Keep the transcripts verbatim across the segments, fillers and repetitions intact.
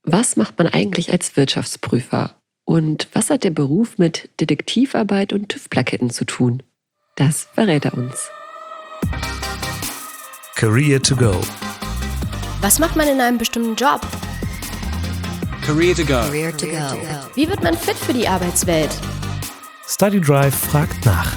Was macht man eigentlich als Wirtschaftsprüfer? Und was hat der Beruf mit Detektivarbeit und TÜV-Plaketten zu tun? Das verrät er uns. Career to go. Was macht man in einem bestimmten Job? Career to go. Career to go. Wie wird man fit für die Arbeitswelt? Study Drive fragt nach.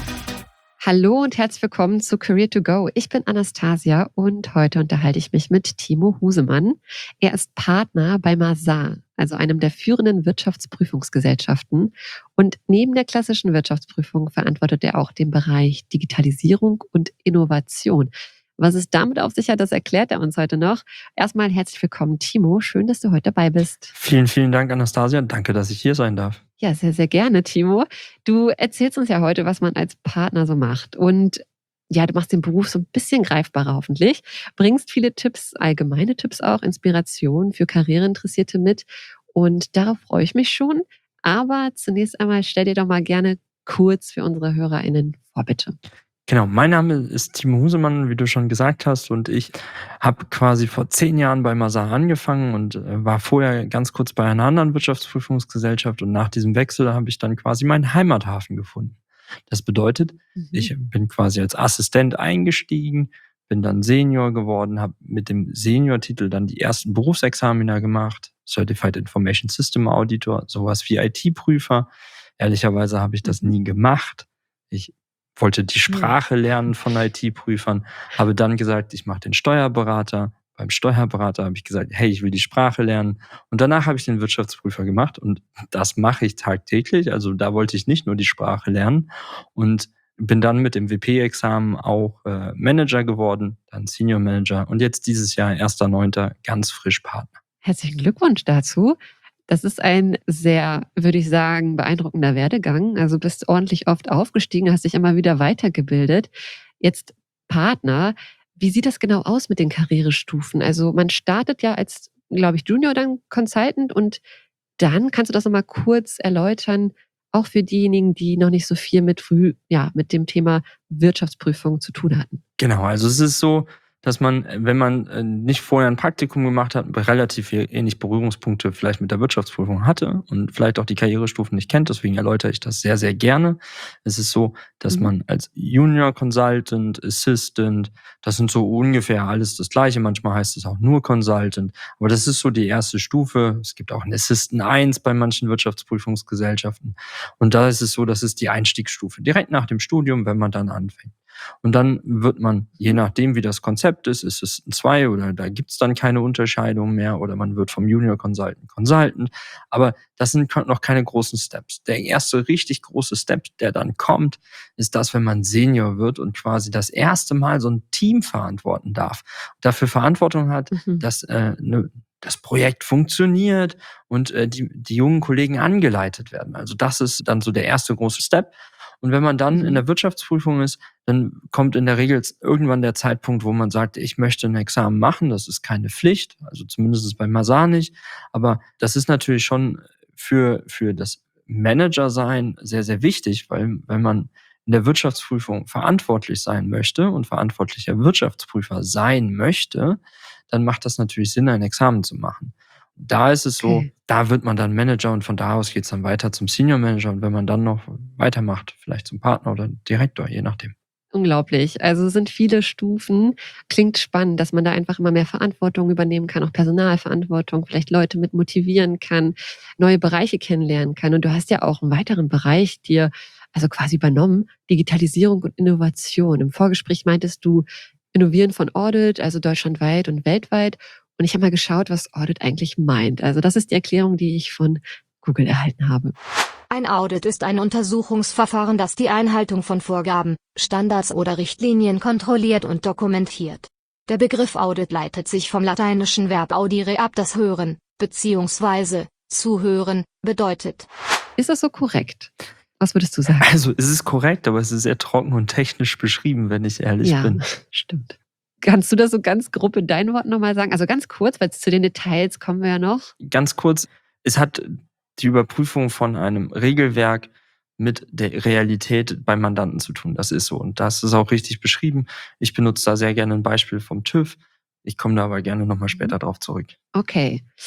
Hallo und herzlich willkommen zu Career to Go. Ich bin Anastasia und heute unterhalte ich mich mit Timo Husemann. Er ist Partner bei Mazars, also einem der führenden Wirtschaftsprüfungsgesellschaften. Und neben der klassischen Wirtschaftsprüfung verantwortet er auch den Bereich Digitalisierung und Innovation. Was es damit auf sich hat, das erklärt er uns heute noch. Erstmal herzlich willkommen, Timo. Schön, dass du heute dabei bist. Vielen, vielen Dank, Anastasia. Danke, dass ich hier sein darf. Ja, sehr, sehr gerne, Timo. Du erzählst uns ja heute, was man als Partner so macht. Und ja, du machst den Beruf so ein bisschen greifbarer hoffentlich, bringst viele Tipps, allgemeine Tipps auch, Inspiration für Karriereinteressierte mit. Und darauf freue ich mich schon. Aber zunächst einmal stell dir doch mal gerne kurz für unsere HörerInnen vor, bitte. Genau, mein Name ist Timo Husemann, wie du schon gesagt hast, und ich habe quasi vor zehn Jahren bei Mazars angefangen und äh, war vorher ganz kurz bei einer anderen Wirtschaftsprüfungsgesellschaft, und nach diesem Wechsel habe ich dann quasi meinen Heimathafen gefunden. Das bedeutet, Mhm. ich bin quasi als Assistent eingestiegen, bin dann Senior geworden, habe mit dem Senior-Titel dann die ersten Berufsexamina gemacht, Certified Information System Auditor, sowas wie I T-Prüfer. Ehrlicherweise habe ich das nie gemacht. Ich wollte die Sprache lernen von I T-Prüfern, habe dann gesagt, ich mache den Steuerberater. Beim Steuerberater habe ich gesagt, hey, ich will die Sprache lernen. Und danach habe ich den Wirtschaftsprüfer gemacht, und das mache ich tagtäglich. Also da wollte ich nicht nur die Sprache lernen, und bin dann mit dem W P-Examen auch äh, Manager geworden, dann Senior Manager, und jetzt dieses Jahr, erster neunter ganz frisch Partner. Herzlichen Glückwunsch dazu. Das ist ein sehr, würde ich sagen, beeindruckender Werdegang. Also bist ordentlich oft aufgestiegen, hast dich immer wieder weitergebildet. Jetzt Partner. Wie sieht das genau aus mit den Karrierestufen? Also man startet ja als, glaube ich, Junior, dann Consultant, und dann kannst du das nochmal kurz erläutern, auch für diejenigen, die noch nicht so viel mit früh, ja, mit dem Thema Wirtschaftsprüfung zu tun hatten. Genau, also es ist so, dass man, wenn man äh, nicht vorher ein Praktikum gemacht hat, relativ ähnlich Berührungspunkte vielleicht mit der Wirtschaftsprüfung hatte und vielleicht auch die Karrierestufen nicht kennt. Deswegen erläutere ich das sehr, sehr gerne. Es ist so, dass Mhm. man als Junior Consultant, Assistant, das sind so ungefähr alles das Gleiche. Manchmal heißt es auch nur Consultant. Aber das ist so die erste Stufe. Es gibt auch einen Assistant eins bei manchen Wirtschaftsprüfungsgesellschaften. Und da ist es so, das ist die Einstiegsstufe. Direkt nach dem Studium, wenn man dann anfängt. Und dann wird man, je nachdem wie das Konzept ist, ist es ein zwei oder da gibt's dann keine Unterscheidung mehr, oder man wird vom Junior Consultant Consultant. Aber das sind noch keine großen Steps. Der erste richtig große Step, der dann kommt, ist das, wenn man Senior wird und quasi das erste Mal so ein Team verantworten darf. Dafür Verantwortung hat, Mhm. dass äh, ne, das Projekt funktioniert und äh, die, die jungen Kollegen angeleitet werden. Also das ist dann so der erste große Step. Und wenn man dann Mhm. in der Wirtschaftsprüfung ist, dann kommt in der Regel irgendwann der Zeitpunkt, wo man sagt, ich möchte ein Examen machen. Das ist keine Pflicht, also zumindest bei Mazars nicht. Aber das ist natürlich schon für, für das Manager-Sein sehr, sehr wichtig, weil wenn man in der Wirtschaftsprüfung verantwortlich sein möchte und verantwortlicher Wirtschaftsprüfer sein möchte, dann macht das natürlich Sinn, ein Examen zu machen. Da ist es so, Okay. da wird man dann Manager, und von da aus geht's dann weiter zum Senior Manager, und wenn man dann noch weitermacht, vielleicht zum Partner oder Direktor, je nachdem. Unglaublich. Also es sind viele Stufen. Klingt spannend, dass man da einfach immer mehr Verantwortung übernehmen kann, auch Personalverantwortung, vielleicht Leute mit motivieren kann, neue Bereiche kennenlernen kann. Und du hast ja auch einen weiteren Bereich dir also quasi übernommen, Digitalisierung und Innovation. Im Vorgespräch meintest du Innovieren von Audit, also deutschlandweit und weltweit. Und ich habe mal geschaut, was Audit eigentlich meint. Also das ist die Erklärung, die ich von Google erhalten habe. Ein Audit ist ein Untersuchungsverfahren, das die Einhaltung von Vorgaben, Standards oder Richtlinien kontrolliert und dokumentiert. Der Begriff Audit leitet sich vom lateinischen Verb audire ab, das Hören, beziehungsweise Zuhören, bedeutet. Ist das so korrekt? Was würdest du sagen? Also es ist korrekt, aber es ist sehr trocken und technisch beschrieben, wenn ich ehrlich Ja, bin. stimmt. Kannst du das so ganz grob in deinen Worten nochmal sagen? Also ganz kurz, weil zu den Details kommen wir ja noch. Ganz kurz, es hat die Überprüfung von einem Regelwerk mit der Realität beim Mandanten zu tun. Das ist so. Und das ist auch richtig beschrieben. Ich benutze da sehr gerne ein Beispiel vom TÜV. Ich komme da aber gerne nochmal später drauf zurück. Okay.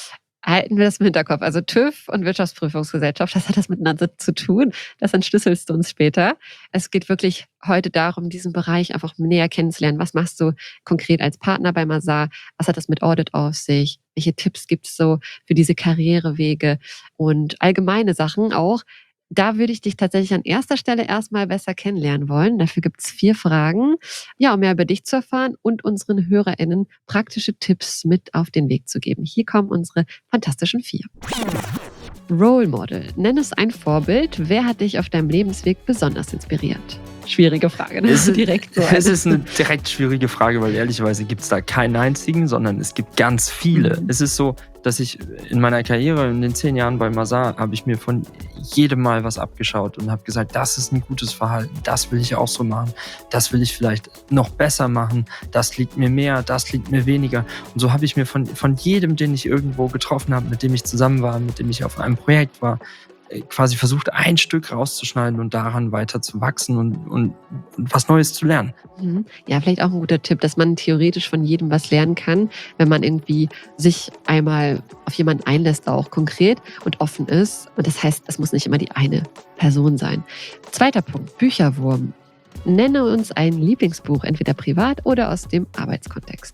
Halten wir das im Hinterkopf. Also TÜV und Wirtschaftsprüfungsgesellschaft, das hat das miteinander zu tun. Das entschlüsselst du uns später. Es geht wirklich heute darum, diesen Bereich einfach näher kennenzulernen. Was machst du konkret als Partner bei Mazar? Was hat das mit Audit auf sich? Welche Tipps gibt es so für diese Karrierewege und allgemeine Sachen auch? Da würde ich dich tatsächlich an erster Stelle erstmal besser kennenlernen wollen. Dafür gibt es vier Fragen, ja, um mehr über dich zu erfahren und unseren HörerInnen praktische Tipps mit auf den Weg zu geben. Hier kommen unsere fantastischen vier. Role Model. Nenn es ein Vorbild. Wer hat dich auf deinem Lebensweg besonders inspiriert? Schwierige Frage, ne? Es ist, direkt so. Es ist eine direkt schwierige Frage, weil ehrlicherweise gibt es da keinen einzigen, sondern es gibt ganz viele. Mhm. Es ist so, dass ich in meiner Karriere, in den zehn Jahren bei Mazar, habe ich mir von jedem Mal was abgeschaut und habe gesagt, das ist ein gutes Verhalten, das will ich auch so machen, das will ich vielleicht noch besser machen, das liegt mir mehr, das liegt mir weniger. Und so habe ich mir von, von jedem, den ich irgendwo getroffen habe, mit dem ich zusammen war, mit dem ich auf einem Projekt war, quasi versucht, ein Stück rauszuschneiden und daran weiter zu wachsen und, und, und was Neues zu lernen. Ja, vielleicht auch ein guter Tipp, dass man theoretisch von jedem was lernen kann, wenn man irgendwie sich einmal auf jemanden einlässt, auch konkret und offen ist. Und das heißt, es muss nicht immer die eine Person sein. Zweiter Punkt, Bücherwurm. Nenne uns ein Lieblingsbuch, entweder privat oder aus dem Arbeitskontext.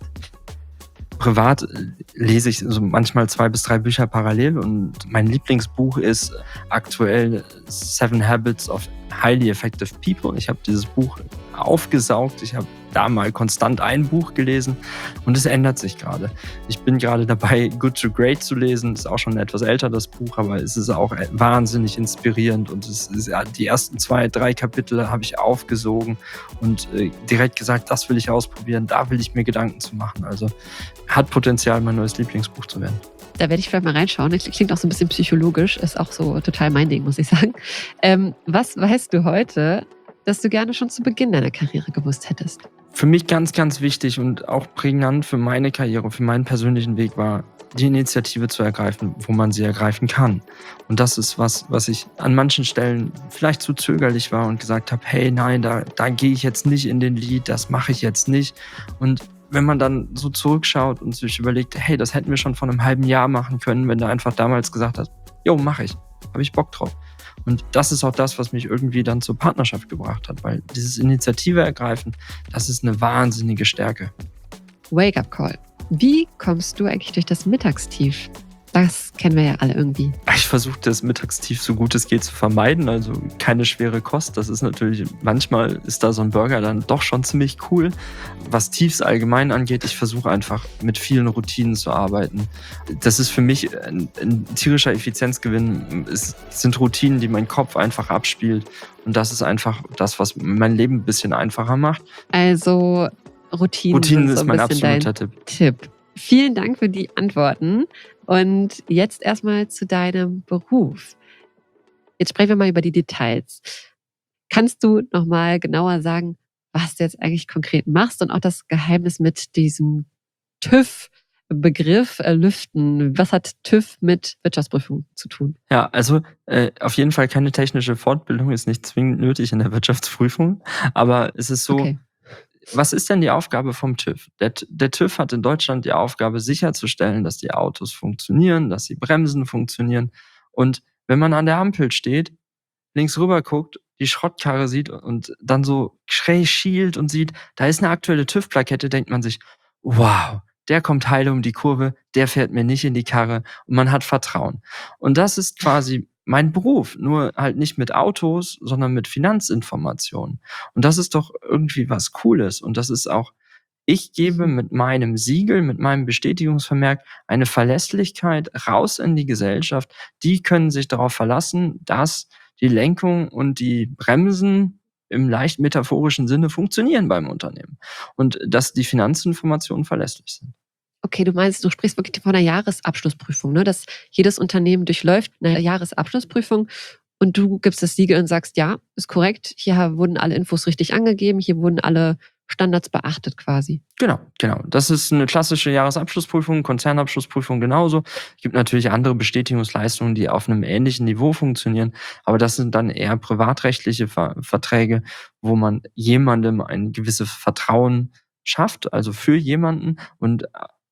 Privat lese ich so manchmal zwei bis drei Bücher parallel und mein Lieblingsbuch ist aktuell Seven Habits of Highly Effective People. Ich habe dieses Buch aufgesaugt. Ich habe da mal konstant ein Buch gelesen und es ändert sich gerade. Ich bin gerade dabei, Good to Great zu lesen. Ist auch schon etwas älter, das Buch, aber es ist auch wahnsinnig inspirierend und es ist, ja, die ersten zwei, drei Kapitel habe ich aufgesogen und äh, direkt gesagt, das will ich ausprobieren, da will ich mir Gedanken zu machen. Also hat Potenzial, mein neues Lieblingsbuch zu werden. Da werde ich vielleicht mal reinschauen. Das klingt auch so ein bisschen psychologisch. Ist auch so total mein Ding, muss ich sagen. Ähm, was weißt du heute, dass du gerne schon zu Beginn deiner Karriere gewusst hättest? Für mich ganz, ganz wichtig und auch prägnant für meine Karriere, für meinen persönlichen Weg war, die Initiative zu ergreifen, wo man sie ergreifen kann. Und das ist was, was ich an manchen Stellen vielleicht zu zögerlich war und gesagt habe, hey, nein, da, da gehe ich jetzt nicht in den Lead, das mache ich jetzt nicht. Und wenn man dann so zurückschaut und sich überlegt, hey, das hätten wir schon vor einem halben Jahr machen können, wenn du einfach damals gesagt hast, jo, mache ich, habe ich Bock drauf. Und das ist auch das, was mich irgendwie dann zur Partnerschaft gebracht hat, weil dieses Initiative ergreifen, das ist eine wahnsinnige Stärke. Wake-up-Call. Wie kommst du eigentlich durch das Mittagstief? Das kennen wir ja alle irgendwie. Ich versuche das Mittagstief so gut es geht zu vermeiden, also keine schwere Kost. Das ist natürlich, manchmal ist da so ein Burger dann doch schon ziemlich cool. Was Tiefs allgemein angeht, ich versuche einfach mit vielen Routinen zu arbeiten. Das ist für mich ein, ein tierischer Effizienzgewinn. Es sind Routinen, die mein Kopf einfach abspielt. Und das ist einfach das, was mein Leben ein bisschen einfacher macht. Also Routinen, Routinen sind so ist mein ein bisschen absoluter dein Tipp. Tipp. Vielen Dank für die Antworten. Und jetzt erstmal zu deinem Beruf. Jetzt sprechen wir mal über die Details. Kannst du nochmal genauer sagen, was du jetzt eigentlich konkret machst und auch das Geheimnis mit diesem TÜV-Begriff äh, lüften? Was hat TÜV mit Wirtschaftsprüfung zu tun? Ja, also äh, auf jeden Fall keine technische Fortbildung ist nicht zwingend nötig in der Wirtschaftsprüfung. Aber es ist so, Okay. Was ist denn die Aufgabe vom TÜV? Der, der TÜV hat in Deutschland die Aufgabe, sicherzustellen, dass die Autos funktionieren, dass die Bremsen funktionieren. Und wenn man an der Ampel steht, links rüber guckt, die Schrottkarre sieht und dann so schräg schielt und sieht, da ist eine aktuelle TÜV-Plakette, denkt man sich, wow, der kommt heile um die Kurve, der fährt mir nicht in die Karre und man hat Vertrauen. Und das ist quasi mein Beruf, nur halt nicht mit Autos, sondern mit Finanzinformationen. Und das ist doch irgendwie was Cooles. Und das ist auch, ich gebe mit meinem Siegel, mit meinem Bestätigungsvermerk eine Verlässlichkeit raus in die Gesellschaft. Die können sich darauf verlassen, dass die Lenkung und die Bremsen im leicht metaphorischen Sinne funktionieren beim Unternehmen. Und dass die Finanzinformationen verlässlich sind. Okay, du meinst, du sprichst wirklich von einer Jahresabschlussprüfung, ne? Dass jedes Unternehmen durchläuft eine Jahresabschlussprüfung und du gibst das Siegel und sagst, ja, ist korrekt, hier wurden alle Infos richtig angegeben, hier wurden alle Standards beachtet quasi. Genau, genau. Das ist eine klassische Jahresabschlussprüfung, Konzernabschlussprüfung genauso. Es gibt natürlich andere Bestätigungsleistungen, die auf einem ähnlichen Niveau funktionieren, aber das sind dann eher privatrechtliche Ver- Verträge, wo man jemandem ein gewisses Vertrauen schafft, also für jemanden und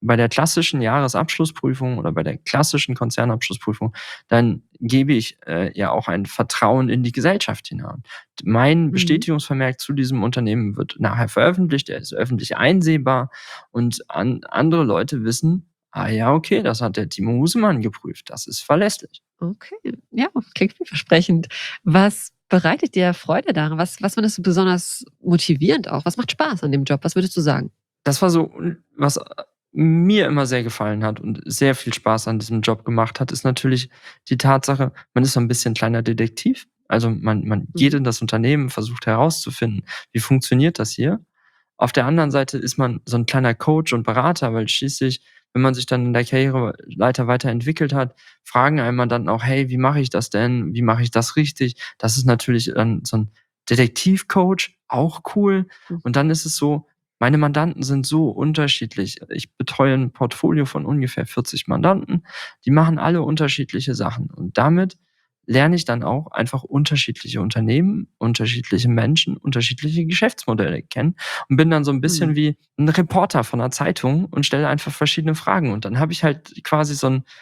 bei der klassischen Jahresabschlussprüfung oder bei der klassischen Konzernabschlussprüfung, dann gebe ich äh, ja auch ein Vertrauen in die Gesellschaft hinein. Mein Mhm. Bestätigungsvermerk zu diesem Unternehmen wird nachher veröffentlicht, der ist öffentlich einsehbar und an, andere Leute wissen, ah ja, okay, das hat der Timo Husemann geprüft, das ist verlässlich. Okay, ja, klingt vielversprechend. Was bereitet dir Freude daran? Was, was findest du besonders motivierend auch? Was macht Spaß an dem Job? Was würdest du sagen? Das war so, was mir immer sehr gefallen hat und sehr viel Spaß an diesem Job gemacht hat, ist natürlich die Tatsache, man ist so ein bisschen kleiner Detektiv. Also man, man geht Mhm. in das Unternehmen, versucht herauszufinden, wie funktioniert das hier. Auf der anderen Seite ist man so ein kleiner Coach und Berater, weil schließlich, wenn man sich dann in der Karriereleiter weiterentwickelt hat, fragen einem Mandanten auch, hey, wie mache ich das denn? Wie mache ich das richtig? Das ist natürlich dann so ein Detektivcoach, auch cool. Mhm. Und dann ist es so, meine Mandanten sind so unterschiedlich. Ich betreue ein Portfolio von ungefähr vierzig Mandanten. Die machen alle unterschiedliche Sachen. Und damit lerne ich dann auch einfach unterschiedliche Unternehmen, unterschiedliche Menschen, unterschiedliche Geschäftsmodelle kennen und bin dann so ein bisschen Mhm. wie ein Reporter von einer Zeitung und stelle einfach verschiedene Fragen. Und dann habe ich halt quasi so einen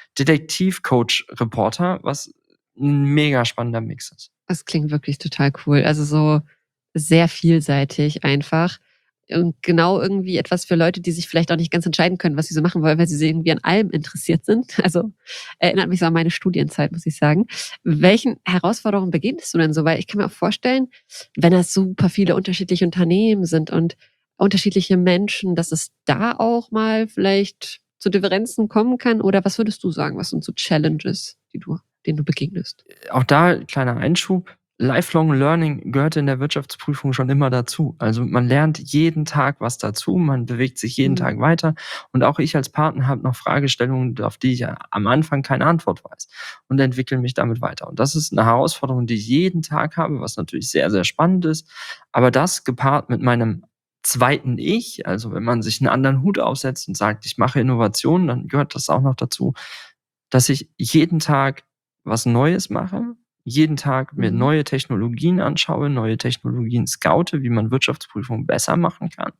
Detektiv-Coach-Reporter, was ein mega spannender Mix ist. Das klingt wirklich total cool. Also so sehr vielseitig einfach. Und genau irgendwie etwas für Leute, die sich vielleicht auch nicht ganz entscheiden können, was sie so machen wollen, weil sie irgendwie an allem interessiert sind. Also erinnert mich so an meine Studienzeit, muss ich sagen. Welchen Herausforderungen begegnest du denn so? Weil ich kann mir auch vorstellen, wenn das super viele unterschiedliche Unternehmen sind und unterschiedliche Menschen, dass es da auch mal vielleicht zu Differenzen kommen kann. Oder was würdest du sagen? Was sind so Challenges, die du, denen du begegnest? Auch da kleiner Einschub. Lifelong Learning gehört in der Wirtschaftsprüfung schon immer dazu. Also man lernt jeden Tag was dazu, man bewegt sich jeden Mhm. Tag weiter. Und auch ich als Partner habe noch Fragestellungen, auf die ich ja am Anfang keine Antwort weiß und entwickle mich damit weiter. Und das ist eine Herausforderung, die ich jeden Tag habe, was natürlich sehr, sehr spannend ist. Aber das gepaart mit meinem zweiten Ich, also wenn man sich einen anderen Hut aufsetzt und sagt, ich mache Innovationen, dann gehört das auch noch dazu, dass ich jeden Tag was Neues mache, jeden Tag mir Mhm. neue Technologien anschaue, neue Technologien scoute, wie man Wirtschaftsprüfung besser machen kann.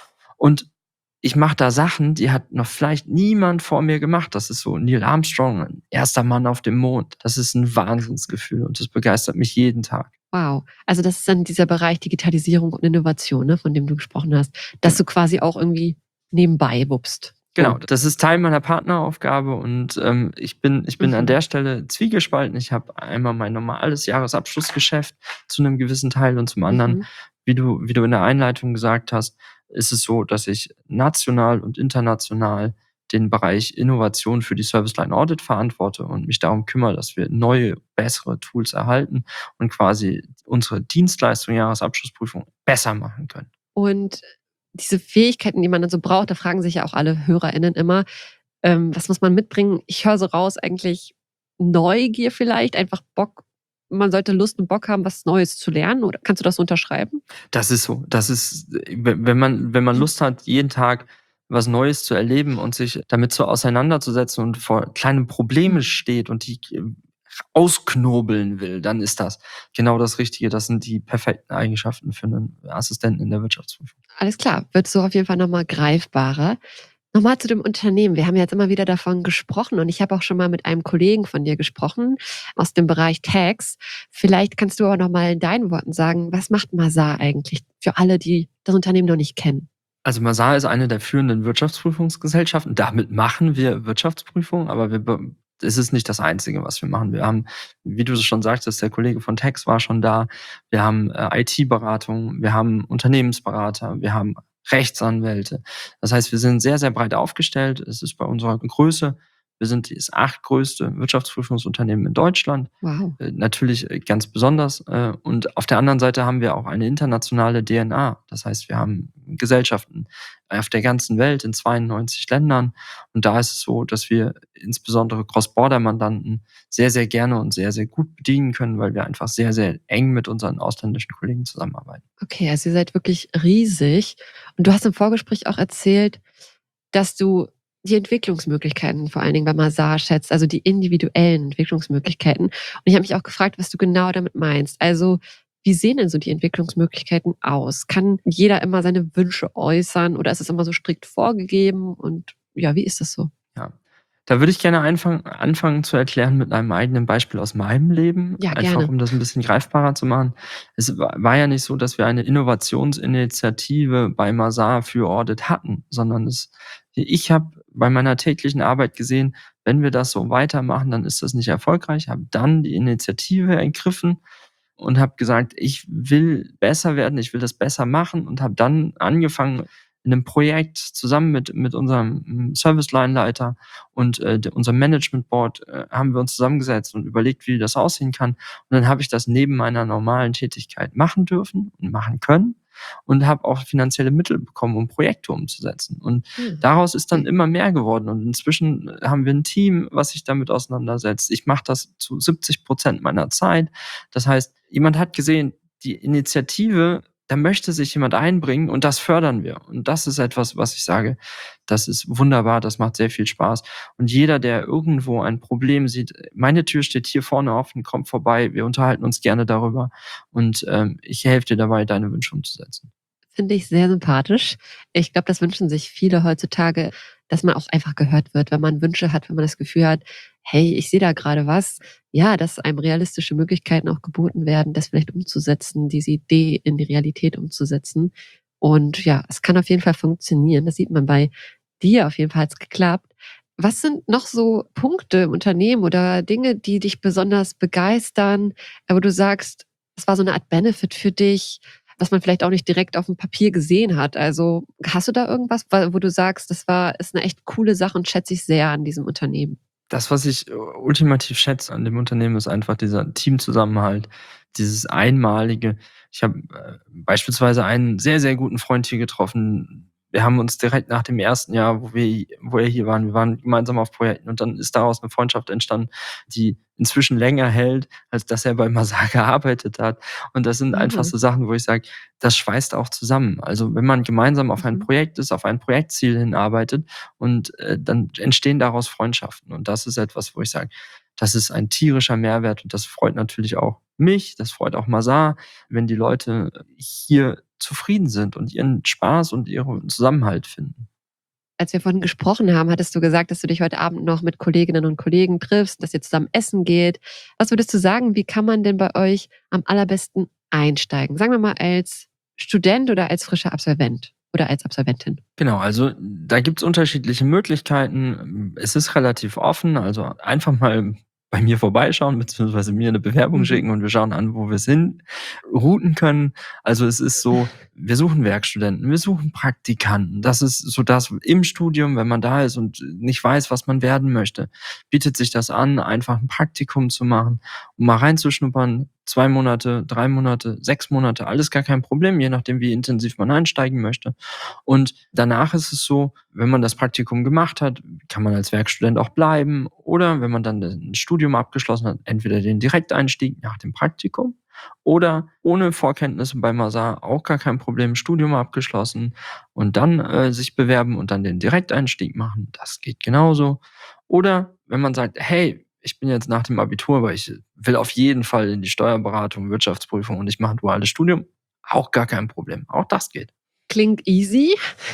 Und ich mache da Sachen, die hat noch vielleicht niemand vor mir gemacht. Das ist so Neil Armstrong, ein erster Mann auf dem Mond. Das ist ein Wahnsinnsgefühl und das begeistert mich jeden Tag. Wow. Also das ist dann dieser Bereich Digitalisierung und Innovation, ne, von dem du gesprochen hast, dass Genau. du quasi auch irgendwie nebenbei wuppst. So. Genau, das ist Teil meiner Partneraufgabe und ähm, ich bin, ich bin an Mhm. der Stelle zwiegespalten. Ich habe einmal mein normales Jahresabschlussgeschäft zu einem gewissen Teil und zum anderen, Mhm. wie du, wie du in der Einleitung gesagt hast, ist es so, dass ich national und international den Bereich Innovation für die Service Line Audit verantworte und mich darum kümmere, dass wir neue, bessere Tools erhalten und quasi unsere Dienstleistung Jahresabschlussprüfung besser machen können. Und diese Fähigkeiten, die man dann so braucht, da fragen sich ja auch alle HörerInnen immer, ähm, was muss man mitbringen? Ich höre so raus, eigentlich Neugier vielleicht, einfach Bock. Man sollte Lust und Bock haben, was Neues zu lernen. Oder kannst du das so unterschreiben? Das ist so. Das ist, wenn man, wenn man Lust hat, jeden Tag was Neues zu erleben und sich damit so auseinanderzusetzen und vor kleinen Problemen steht und die ausknobeln will, dann ist das genau das Richtige. Das sind die perfekten Eigenschaften für einen Assistenten in der Wirtschaftsprüfung. Alles klar, wird so auf jeden Fall nochmal greifbarer. Nochmal zu dem Unternehmen. Wir haben jetzt immer wieder davon gesprochen und ich habe auch schon mal mit einem Kollegen von dir gesprochen aus dem Bereich Tax. Vielleicht kannst du aber nochmal in deinen Worten sagen, was macht Mazars eigentlich für alle, die das Unternehmen noch nicht kennen? Also Mazars ist eine der führenden Wirtschaftsprüfungsgesellschaften. Damit machen wir Wirtschaftsprüfung, aber wir be- es ist nicht das Einzige, was wir machen. Wir haben, wie du es schon sagtest, der Kollege von Tax war schon da. Wir haben äh, I T-Beratung, wir haben Unternehmensberater, wir haben Rechtsanwälte. Das heißt, wir sind sehr, sehr breit aufgestellt. Es ist bei unserer Größe, wir sind das achtgrößte Wirtschaftsprüfungsunternehmen in Deutschland. Wow. Äh, Natürlich äh, ganz besonders. äh, Und auf der anderen Seite haben wir auch eine internationale D N A. Das heißt, wir haben Gesellschaften auf der ganzen Welt in zweiundneunzig Ländern. Und da ist es so, dass wir insbesondere Cross-Border-Mandanten sehr, sehr gerne und sehr, sehr gut bedienen können, weil wir einfach sehr, sehr eng mit unseren ausländischen Kollegen zusammenarbeiten. Okay, also ihr seid wirklich riesig. Und du hast im Vorgespräch auch erzählt, dass du die Entwicklungsmöglichkeiten vor allen Dingen bei Mazars schätzt, also die individuellen Entwicklungsmöglichkeiten. Und ich habe mich auch gefragt, was du genau damit meinst. Also wie sehen denn so die Entwicklungsmöglichkeiten aus? Kann jeder immer seine Wünsche äußern oder ist es immer so strikt vorgegeben? Und ja, wie ist das so? Ja. Da würde ich gerne anfangen anfangen zu erklären mit einem eigenen Beispiel aus meinem Leben, Ja, einfach gerne. um das 'n bisschen greifbarer zu machen. Es wa war ja nicht so, dass wir eine Innovationsinitiative bei Mazar für Audit hatten, sondern es ich habe bei meiner täglichen Arbeit gesehen, wenn wir das so weitermachen, dann ist das nicht erfolgreich, habe dann die Initiative ergriffen und habe gesagt: „Ich will besser werden, ich will das besser machen“, und habe dann angefangen in 'nem Projekt zusammen mit mit unserem, hm, Serviceline-Leiter und, äh, d unserem Management Board, äh, haben wir uns zusammengesetzt und überlegt, wie das aussehen kann. Und dann habe ich das neben meiner normalen Tätigkeit machen dürfen und machen können und habe auch finanzielle Mittel bekommen, um Projekte umzusetzen. Und Ah, daraus ist dann okay. immer mehr geworden und inzwischen haben wir 'n Team, was sich damit auseinandersetzt. Ich mache das zu siebzig Prozent meiner Zeit. Das heißt, jemand hat gesehen, die Initiative, da möchte sich jemand einbringen und das fördern wir. Und das ist etwas, was ich sage, das ist wunderbar, das macht sehr viel Spaß. Und jeder, der irgendwo ein Problem sieht, meine Tür steht hier vorne offen, komm vorbei, wir unterhalten uns gerne darüber und, ähm, ich helfe dir dabei, deine Wünsche umzusetzen. Finde ich sehr sympathisch. Ich glaube, das wünschen sich viele heutzutage, dass man auch einfach gehört wird, wenn man Wünsche hat, wenn man das Gefühl hat: „Hey, ich sehe da grade was.“ Ja, dass einem realistische Möglichkeiten auch geboten werden, das vielleicht umzusetzen, diese Idee in die Realität umzusetzen. Und ja, es kann auf jeden Fall funktionieren. Das sieht man bei dir auf jeden Fall hat's geklappt. Was sind noch so Punkte im Unternehmen oder Dinge, die dich besonders begeistern, äh, wo du sagst, es war so 'ne Art Benefit für dich, was man vielleicht auch nicht direkt aufm Papier gesehen hat? Also, hast du da irgendwas, wa wo du sagst, das war ist 'ne echt coole Sache und schätze ich sehr an diesem Unternehmen? Das, was ich ultimativ schätze an dem Unternehmen, ist einfach dieser Teamzusammenhalt, dieses Einmalige. Ich habe, äh, beispielsweise einen sehr, sehr guten Freund hier getroffen. Wir haben uns direkt nach dem ersten Jahr, wo wir wo er hier waren wir waren gemeinsam auf Projekten und dann ist daraus 'ne Freundschaft entstanden, die inzwischen länger hält, als dass er bei Mazar gearbeitet hat. Und das sind einfach Aha. so Sachen, wo ich sage, das schweißt auch zusammen. Also, wenn man gemeinsam auf ein Mhm. Projekt ist, auf ein Projektziel hinarbeitet und, äh, dann entstehen daraus Freundschaften. Und das ist etwas, wo ich sage, das ist ein tierischer Mehrwert und das freut natürlich auch mich, das freut auch Mazar, wenn die Leute hier zufrieden sind und ihren Spaß und ihren Zusammenhalt finden. Als wir vorhin gesprochen haben, hattest du gesagt, dass du dich heute Abend noch mit Kolleginnen und Kollegen triffst, dass ihr zusammen essen geht. Was würdest du sagen, wie kann man denn bei euch am allerbesten einsteigen? Sagen wir mal als Student oder als frischer Absolvent oder als Absolventin? Genau, also da gibt's unterschiedliche Möglichkeiten. Es ist relativ offen, also einfach mal bei mir vorbeischauen, beziehungsweise mir 'ne Bewerbung Mhm. schicken und wir schauen an, wo wir's hin routen können. Also, es ist so, wir suchen Werkstudenten, wir suchen Praktikanten. Das ist so das im Studium, wenn man da ist und nicht weiß, was man werden möchte, bietet sich das an, einfach 'n Praktikum zu machen, um mal reinzuschnuppern. zwei Monate, drei Monate, sechs Monate, alles gar kein Problem, je nachdem, wie intensiv man einsteigen möchte. Und danach ist es so, wenn man das Praktikum gemacht hat, kann man als Werkstudent auch bleiben oder wenn man dann 'n Studium abgeschlossen hat, entweder den Direkteinstieg nach dem Praktikum oder ohne Vorkenntnisse bei Mazar, auch gar kein Problem, Studium abgeschlossen und dann, äh, sich bewerben und dann den Direkteinstieg machen. Das geht genauso. Oder wenn man sagt: „Hey, ich bin jetzt nach dem Abitur, aber ich will auf jeden Fall in die Steuerberatung, Wirtschaftsprüfung und ich mache 'n duales Studium“, auch gar kein Problem. Auch das geht. Klingt easy,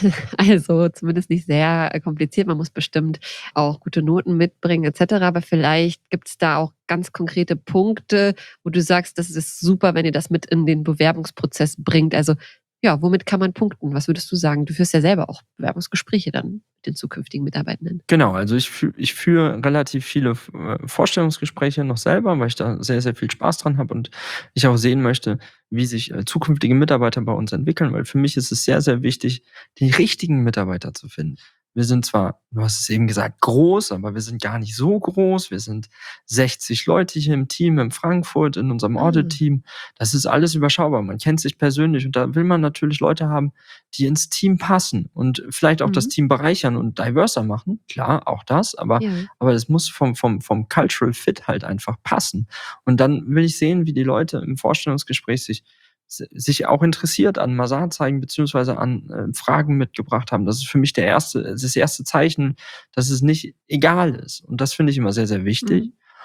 also zumindest nicht sehr kompliziert. Man muss bestimmt auch gute Noten mitbringen et cetera, aber vielleicht gibt's da auch ganz konkrete Punkte, wo du sagst, das ist super, wenn ihr das mit in den Bewerbungsprozess bringt. Also, ja, womit kann man punkten? Was würdest du sagen? Du führst ja selber auch Bewerbungsgespräche dann mit den zukünftigen Mitarbeitenden. Genau, also ich füh ich führe relativ viele F äh, Vorstellungsgespräche noch selber, weil ich da sehr, sehr viel Spaß dran habe und ich auch sehen möchte, wie sich, äh, zukünftige Mitarbeiter bei uns entwickeln, weil für mich ist es sehr, sehr wichtig, die richtigen Mitarbeiter zu finden. Wir sind zwar, du hast es eben gesagt, groß, aber wir sind gar nicht so groß. Wir sind sechzig Leute hier im Team in Frankfurt, in unserem Ah. Audit-Team. Das ist alles überschaubar. Man kennt sich persönlich und da will man natürlich Leute haben, die ins Team passen und vielleicht auch das Mhm. Team bereichern und diverser machen. Klar, auch das, aber Ja. aber es muss vom vom vom Cultural Fit halt einfach passen. Und dann will ich sehen, wie die Leute im Vorstellungsgespräch sich si sich auch interessiert an Mazar zeigen, beziehungsweise an, äh, Fragen mitgebracht haben. Das ist für mich der erste das erste Zeichen, dass es nicht egal ist. Und das finde ich immer sehr, sehr wichtig. Mhm.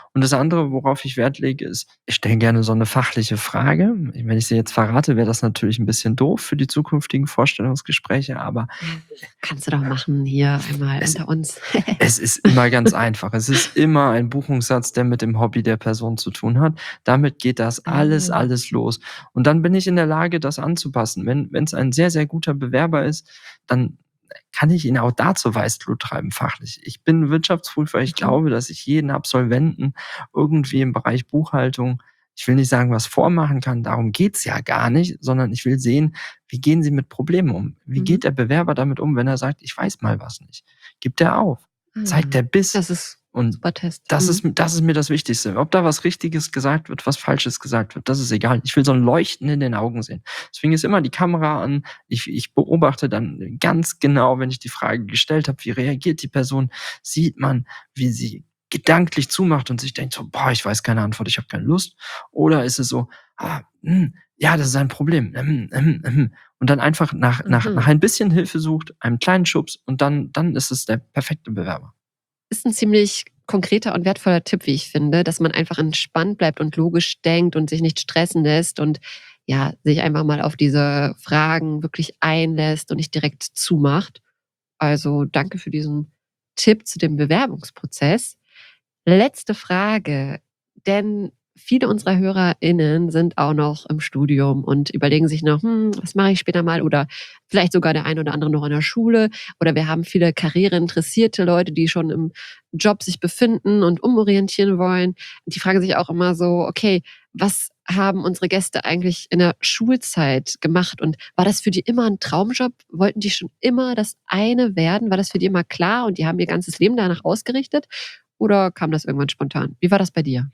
Und das andere, worauf ich Wert lege, ist, ich stelle gerne so eine fachliche Frage. Wenn ich sie jetzt verrate, wäre das natürlich ein bisschen doof für die zukünftigen Vorstellungsgespräche, aber Kannst du doch machen hier einmal Es- unter uns. es ist immer ganz einfach. Es ist immer ein Buchungssatz, der mit dem Hobby der Person zu tun hat. Damit geht das alles, Ah. alles los. Und dann bin ich in der Lage, das anzupassen. Wenn wenn es ein sehr, sehr guter Bewerber ist, dann kann ich ihn auch dazu Weißglut treiben, fachlich. Ich bin Wirtschaftsprüfer. Ich Mhm. glaube, dass ich jeden Absolventen irgendwie im Bereich Buchhaltung, ich will nicht sagen, was vormachen kann, darum geht's ja gar nicht, sondern ich will sehen, wie gehen sie mit Problemen um? Wie Mhm. geht der Bewerber damit um, wenn er sagt, ich weiß mal was nicht? Gibt er auf? Zeigt der Biss? Das ist ein Und super Test. das Mhm. ist, das ist mir das Wichtigste. Ob da was Richtiges gesagt wird, was Falsches gesagt wird, das ist egal. Ich will so ein Leuchten in den Augen sehen. Deswegen ist immer die Kamera an. Ich, ich beobachte dann ganz genau, wenn ich die Frage gestellt habe, wie reagiert die Person, sieht man, wie sie gedanklich zumacht und sich denkt so, boah, ich weiß keine Antwort, ich habe keine Lust. Oder ist es so, ah, hm, ja, das ist ein Problem. Hm, hm, hm. Und dann einfach nach, nach, Mhm. nach ein bisschen Hilfe sucht, einem kleinen Schubs und dann, dann ist es der perfekte Bewerber. Ist ein ziemlich konkreter und wertvoller Tipp, wie ich finde, dass man einfach entspannt bleibt und logisch denkt und sich nicht stressen lässt und ja, sich einfach mal auf diese Fragen wirklich einlässt und nicht direkt zumacht. Also danke für diesen Tipp zu dem Bewerbungsprozess. Letzte Frage, denn viele unserer HörerInnen sind auch noch im Studium und überlegen sich noch, hm, was mache ich später mal? Oder vielleicht sogar der ein oder andere noch in der Schule. Oder wir haben viele karriereinteressierte Leute, die schon im Job sich befinden und umorientieren wollen. Die fragen sich auch immer so, okay, was haben unsere Gäste eigentlich in der Schulzeit gemacht? Und war das für die immer ein Traumjob? Wollten die schon immer das eine werden? War das für die immer klar und die haben ihr ganzes Leben danach ausgerichtet? Oder kam das irgendwann spontan? Wie war das bei dir?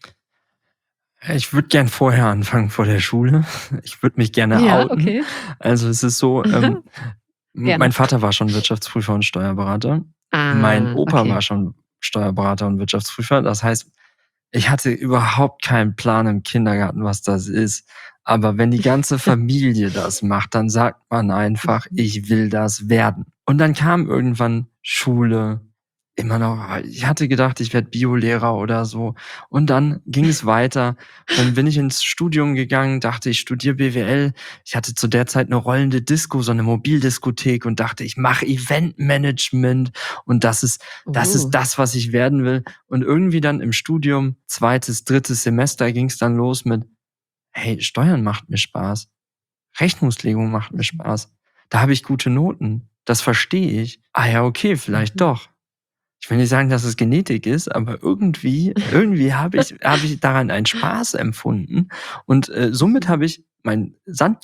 Ich würde gern vorher anfangen, vor der Schule. Ich würde mich gerne Ja, outen. okay. Also es ist so, ähm, Gerne. mein Vater war schon Wirtschaftsprüfer und Steuerberater. Ah, Mein Opa okay. war schon Steuerberater und Wirtschaftsprüfer. Das heißt, ich hatte überhaupt keinen Plan im Kindergarten, was das ist. Aber wenn die ganze Familie das macht, dann sagt man einfach, ich will das werden. Und dann kam irgendwann Schule, immer noch, ich hatte gedacht, ich werde Biolehrer oder so. Und dann ging es weiter. Dann bin ich ins Studium gegangen, dachte, ich studiere B W L. Ich hatte zu der Zeit eine rollende Disco, so eine Mobildiskothek und dachte, ich mache Eventmanagement und das ist, das Oh. ist das, was ich werden will. Und irgendwie dann im Studium, zweites, drittes Semester ging es dann los mit, hey, Steuern macht mir Spaß. Rechnungslegung macht mir Mhm. Spaß. Da habe ich gute Noten. Das verstehe ich. Ah ja, okay, vielleicht Mhm. doch. Ich will nicht sagen, dass es Genetik ist, aber irgendwie, irgendwie habe ich, habe ich daran einen Spaß empfunden. Und äh, somit habe ich meinen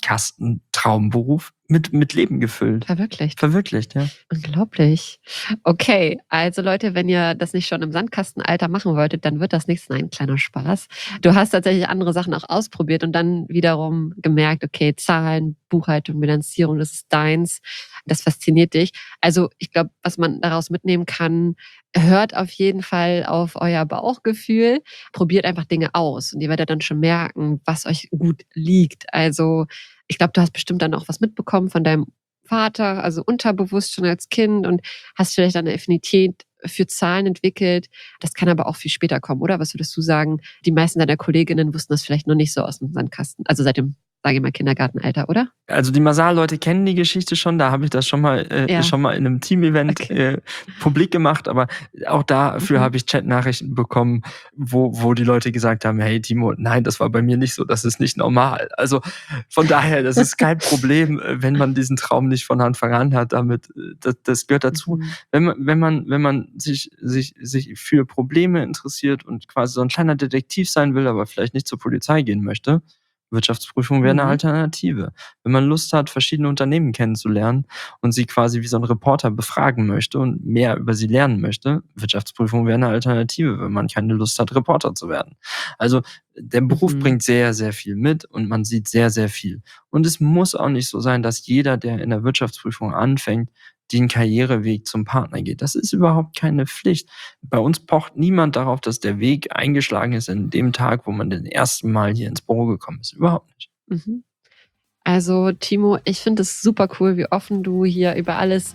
Sandkastentraumberuf mit, mit Leben gefüllt. Verwirklicht. Verwirklicht, ja. Unglaublich. Okay, also Leute, wenn ihr das nicht schon im Sandkastenalter machen wolltet, dann wird das nächste ein kleiner Spaß. Du hast tatsächlich andere Sachen auch ausprobiert und dann wiederum gemerkt, okay, Zahlen, Buchhaltung, Bilanzierung, das ist deins. Das fasziniert dich. Also ich glaube, was man daraus mitnehmen kann, hört auf jeden Fall auf euer Bauchgefühl, probiert einfach Dinge aus und ihr werdet dann schon merken, was euch gut liegt. Also ich glaube, du hast bestimmt dann auch was mitbekommen von deinem Vater, also unterbewusst schon als Kind und hast vielleicht eine Affinität für Zahlen entwickelt. Das kann aber auch viel später kommen, oder? Was würdest du sagen? Die meisten deiner Kolleginnen wussten das vielleicht noch nicht so aus dem Sandkasten, also seit dem, sage ich mal, Kindergartenalter, oder? Also die Masal-Leute kennen die Geschichte schon, da habe ich das schon mal, äh, Ja. schon mal in einem Team-Event Okay. äh, publik gemacht, aber auch dafür Mhm. habe ich Chat-Nachrichten bekommen, wo, wo die Leute gesagt haben, hey Timo, nein, das war bei mir nicht so, das ist nicht normal. Also von daher, das ist kein Problem, äh, wenn man diesen Traum nicht von Anfang an hat, damit, äh, das, das gehört dazu. Mhm. Wenn man, wenn man, wenn man sich, sich, sich für Probleme interessiert und quasi so ein kleiner Detektiv sein will, aber vielleicht nicht zur Polizei gehen möchte, Wirtschaftsprüfung wäre eine Mhm. Alternative. Wenn man Lust hat, verschiedene Unternehmen kennenzulernen und sie quasi wie so ein Reporter befragen möchte und mehr über sie lernen möchte, Wirtschaftsprüfung wäre eine Alternative, wenn man keine Lust hat, Reporter zu werden. Also der Beruf Mhm. bringt sehr, sehr viel mit und man sieht sehr, sehr viel. Und es muss auch nicht so sein, dass jeder, der in der Wirtschaftsprüfung anfängt, den Karriereweg zum Partner geht. Das ist überhaupt keine Pflicht. Bei uns pocht niemand darauf, dass der Weg eingeschlagen ist in dem Tag, wo man den ersten Mal hier ins Büro gekommen ist. Überhaupt nicht. Mhm. Also Timo, ich finde es super cool, wie offen du hier über alles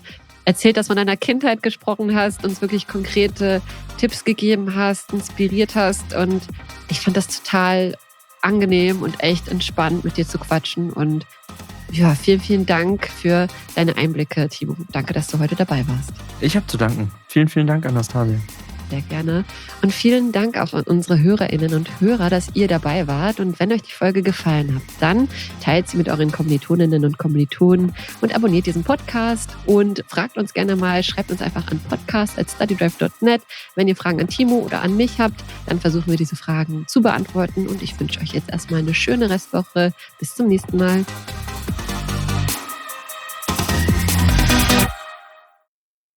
erzählt, dass du von deiner Kindheit gesprochen hast, uns wirklich konkrete Tipps gegeben hast, inspiriert hast. Und ich fand das total angenehm und echt entspannt, mit dir zu quatschen. Und ja, vielen, vielen Dank für deine Einblicke, Timo. Danke, dass du heute dabei warst. Ich habe zu danken. Vielen, vielen Dank, Anastasia. Sehr gerne. Und vielen Dank auch an unsere Hörerinnen und Hörer, dass ihr dabei wart. Und wenn euch die Folge gefallen hat, dann teilt sie mit euren Kommilitoninnen und Kommilitonen und abonniert diesen Podcast und fragt uns gerne mal, schreibt uns einfach an podcast at studydrive dot net. Wenn ihr Fragen an Timo oder an mich habt, dann versuchen wir diese Fragen zu beantworten. Und ich wünsche euch jetzt erstmal eine schöne Restwoche. Bis zum nächsten Mal.